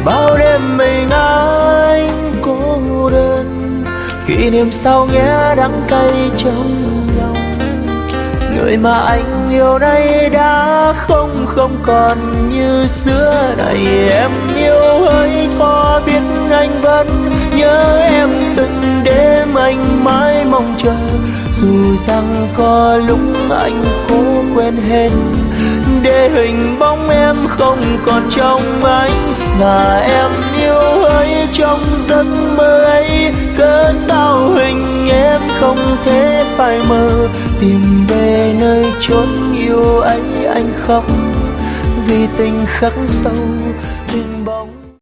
bao đêm mình anh cô đơn, kỷ niệm sao nghe đắng cay trong lòng. Người mà anh yêu nay đã không còn như xưa này. Em yêu hơi khó biết anh vẫn nhớ em từng đêm anh mãi mong chờ, dù rằng có lúc anh cố quên hết để hình bóng em không còn trong anh. Và em yêu hơi trong giấc mơ ấy, cớ sao hình em không thể phai mờ, tìm về nơi chốn yêu ấy anh khóc vì tình khắc sâu